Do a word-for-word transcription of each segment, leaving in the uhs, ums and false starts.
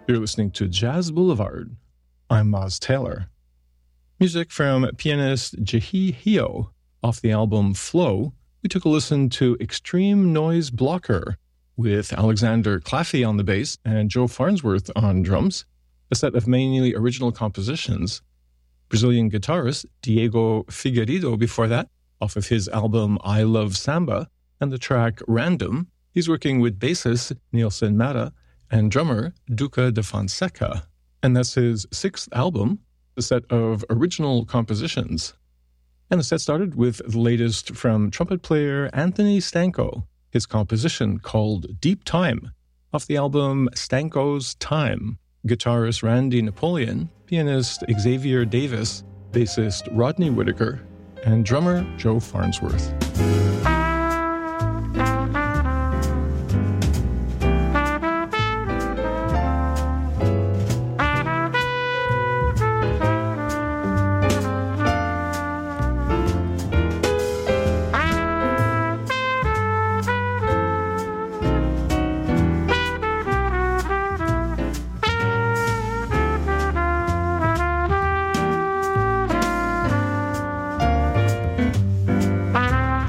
You're listening to Jazz Boulevard. I'm Moz Taylor. Music from pianist Jahi Hio off the album Flow. We took a listen to Extreme Noise Blocker with Alexander Claffey on the bass and Joe Farnsworth on drums, a set of mainly original compositions. Brazilian guitarist Diego Figueiredo before that, off of his album I Love Samba, and the track Random. He's working with bassist Nielsen Mata and drummer Duca de Fonseca. And that's his sixth album, a set of original compositions. And the set started with the latest from trumpet player Anthony Stanko, his composition called Deep Time, off the album Stanko's Time. Guitarist Randy Napoleon, pianist Xavier Davis, bassist Rodney Whitaker, and drummer Joe Farnsworth. Bye.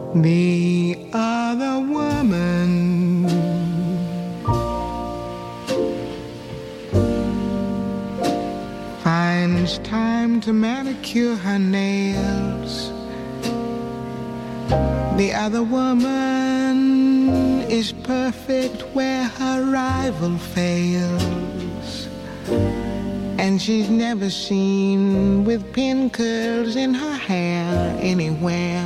The other woman finds time to manicure her nails. The other woman is perfect where her rival fails. And she's never seen with pin curls in her hair anywhere.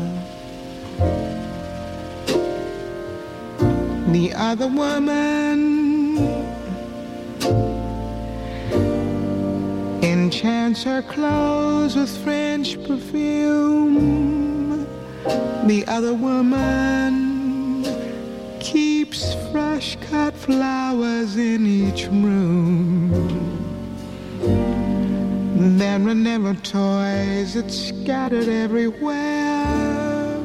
The other woman enchants her clothes with French perfume. The other woman keeps fresh cut flowers in each room. There are never toys that's scattered everywhere.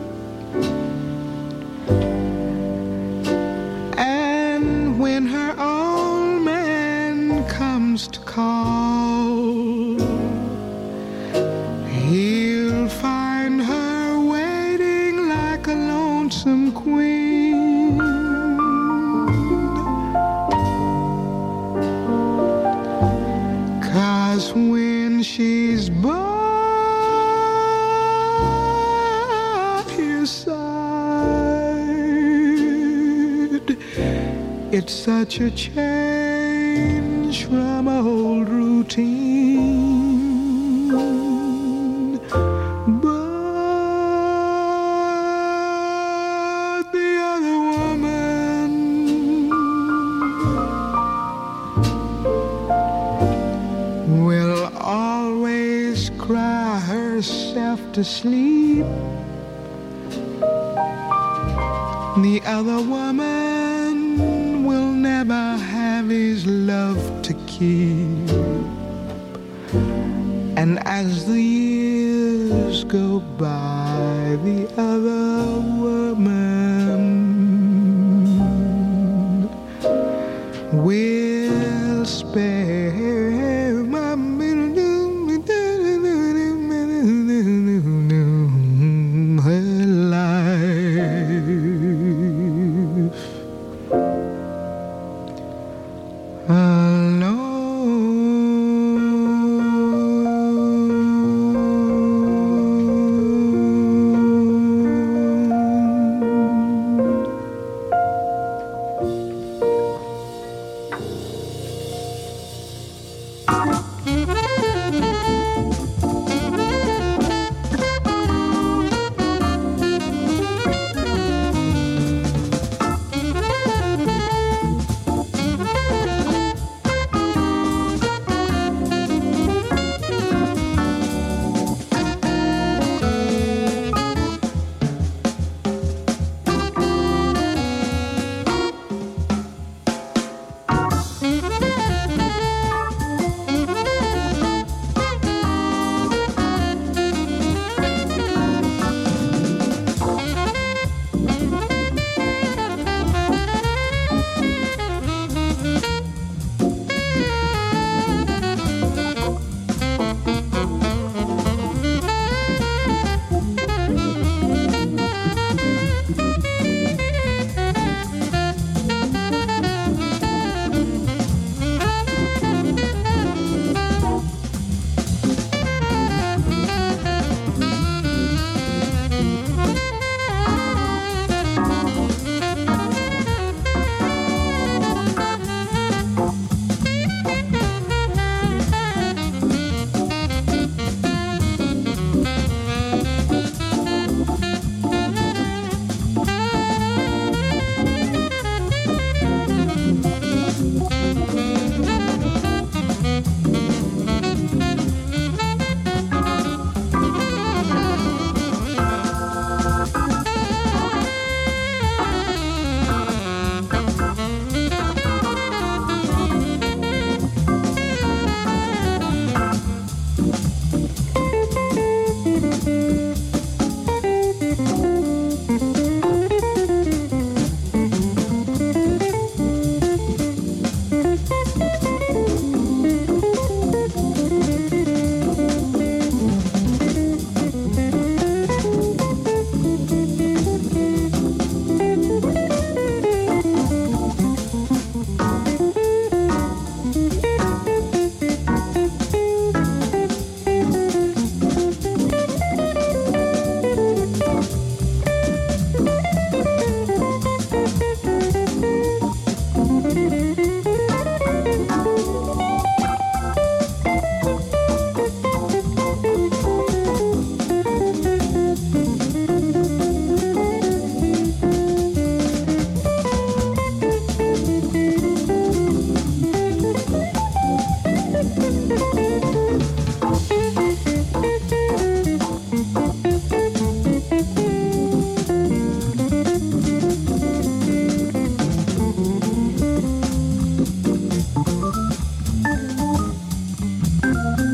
And when her old man comes to call, he'll find her waiting like a lonesome queen. 'Cause when she's by his side, it's such a change from old routine. But the other woman will always cry herself to sleep. The other woman will never have his love to keep. And as the years go by, the other woman will spare my her life alone.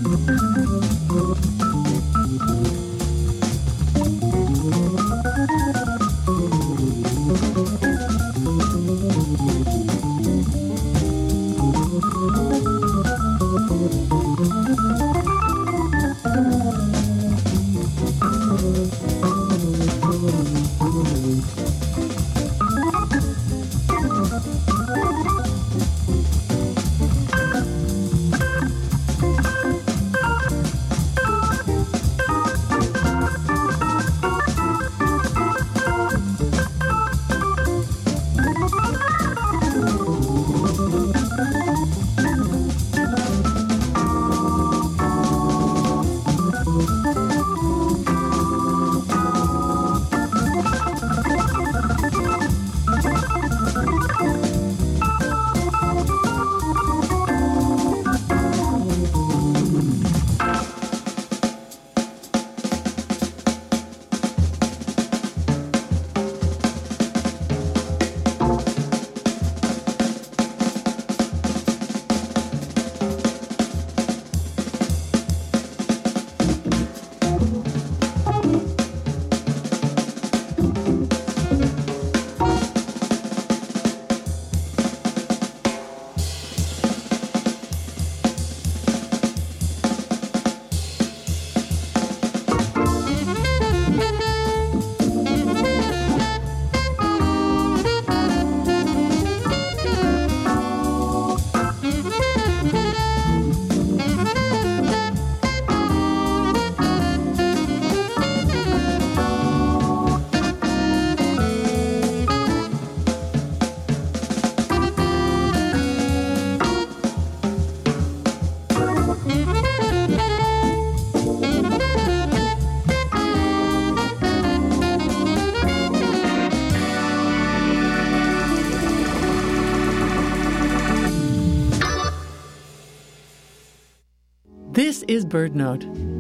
This is BirdNote.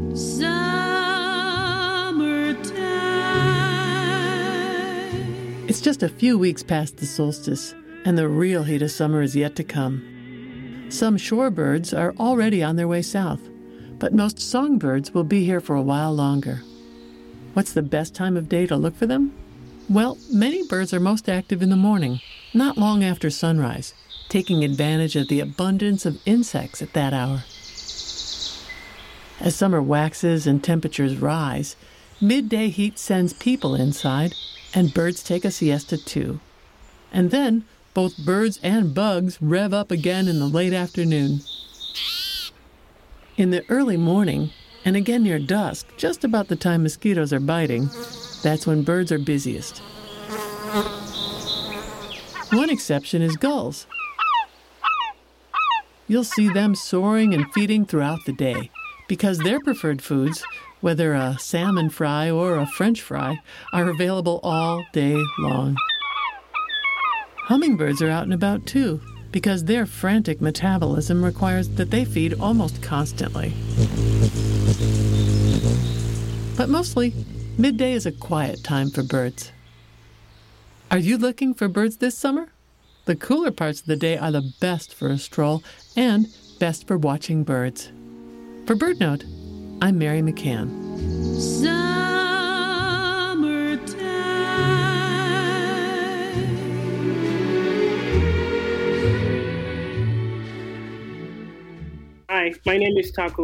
Summertime. It's just a few weeks past the solstice, and the real heat of summer is yet to come. Some shorebirds are already on their way south, but most songbirds will be here for a while longer. What's the best time of day to look for them? Well, many birds are most active in the morning, not long after sunrise, taking advantage of the abundance of insects at that hour. As summer waxes and temperatures rise, midday heat sends people inside, and birds take a siesta too. And then, both birds and bugs rev up again in the late afternoon. In the early morning, and again near dusk, just about the time mosquitoes are biting, that's when birds are busiest. One exception is gulls. You'll see them soaring and feeding throughout the day, because their preferred foods, whether a salmon fry or a French fry, are available all day long. Hummingbirds are out and about too, because their frantic metabolism requires that they feed almost constantly. But mostly, midday is a quiet time for birds. Are you looking for birds this summer? The cooler parts of the day are the best for a stroll and best for watching birds. For BirdNote, I'm Mary McCann. Hi, my name is Taco.